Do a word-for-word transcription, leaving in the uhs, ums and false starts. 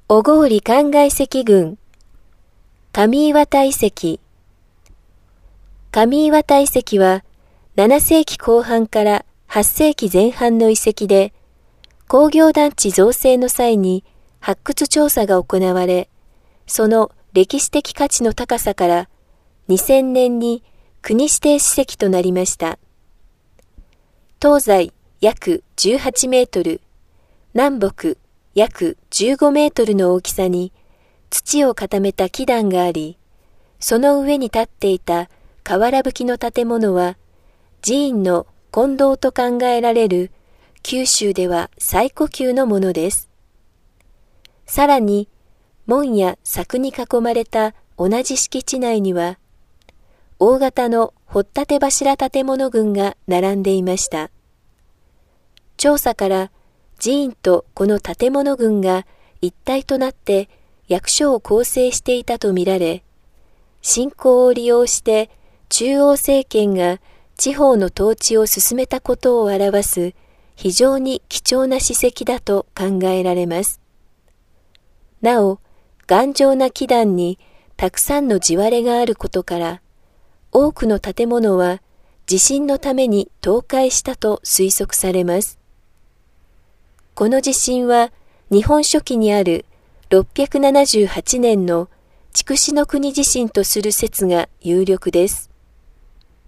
小郡灌漑石群、上岩田遺跡。上岩田遺跡はななせいきこう半からはっせいきぜん半の遺跡で、工業団地造成の際に発掘調査が行われ、その歴史的価値の高さからにせんねんに国指定史跡となりました。東西約じゅうはちメートル、南北約じゅうごメートルの大きさに土を固めた基壇があり、その上に立っていた瓦葺きの建物は寺院の金堂と考えられる九州では最古級のものです。さらに門や柵に囲まれた同じ敷地内には大型の掘立柱建物群が並んでいました。調査から寺院とこの建物群が一体となって役所を構成していたとみられ、信仰を利用して中央政権が地方の統治を進めたことを表す非常に貴重な史跡だと考えられます。なお、頑丈な基壇にたくさんの地割れがあることから、多くの建物は地震のために倒壊したと推測されます。この地震は日本書紀にあるろっぴゃくななじゅうはちねんの筑紫国地震とする説が有力です。